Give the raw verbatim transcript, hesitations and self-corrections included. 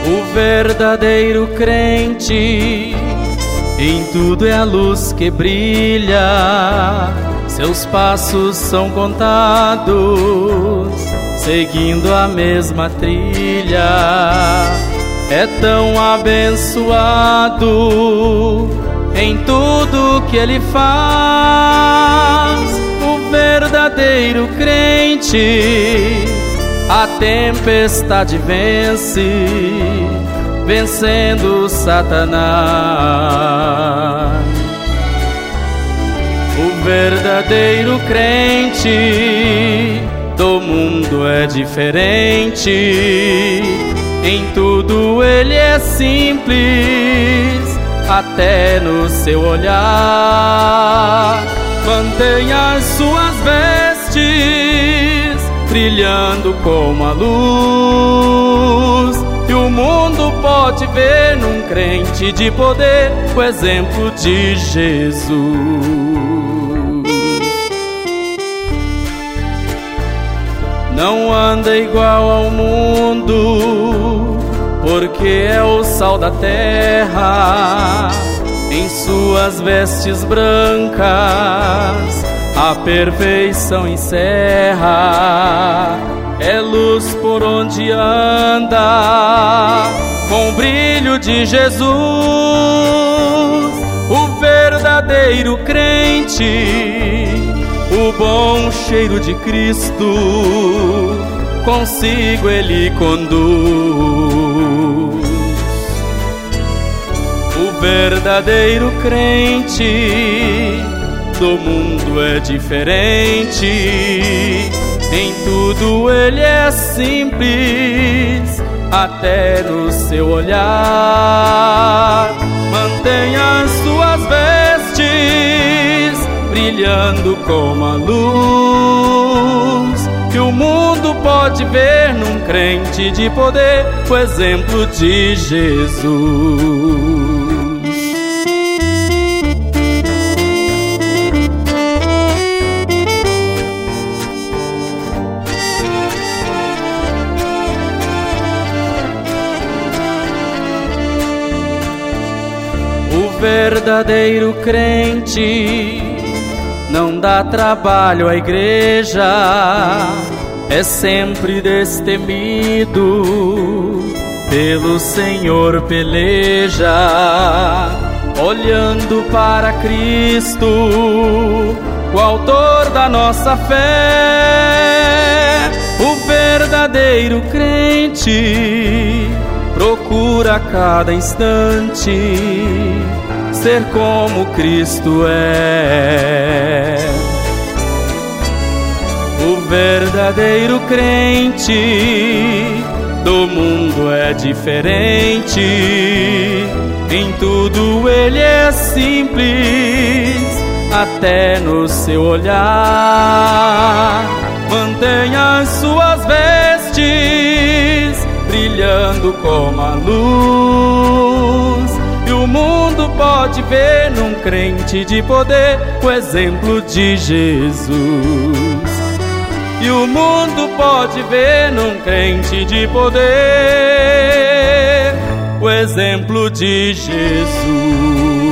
O verdadeiro crente em tudo é a luz que brilha, seus passos são contados, seguindo a mesma trilha. É tão abençoado em tudo que ele faz. O verdadeiro crente a tempestade vence, vencendo Satanás. O verdadeiro crente do mundo é diferente, em tudo ele é simples, até no seu olhar. Mantenha as suas vestes brilhando como a luz, e o mundo pode ver num crente de poder o exemplo de Jesus. Não anda igual ao mundo, porque é o sal da terra. Em suas vestes brancas a perfeição encerra. É luz por onde anda, com o brilho de Jesus. O verdadeiro crente, o bom cheiro de Cristo, consigo ele conduz. O verdadeiro crente do mundo é diferente, em tudo ele é simples, até no seu olhar. Mantenha as suas vestes brilhando como a luz, que o mundo pode ver num crente de poder o exemplo de Jesus. O verdadeiro crente não dá trabalho à igreja, é sempre destemido, pelo Senhor peleja, olhando para Cristo, o autor da nossa fé. O verdadeiro crente procura a cada instante ser como Cristo é. O verdadeiro crente do mundo é diferente, em tudo ele é simples, até no seu olhar. Mantenha as suas vestes brilhando como a luz, e o mundo pode ver num crente de poder o exemplo de Jesus. E o mundo pode ver num crente de poder o exemplo de Jesus.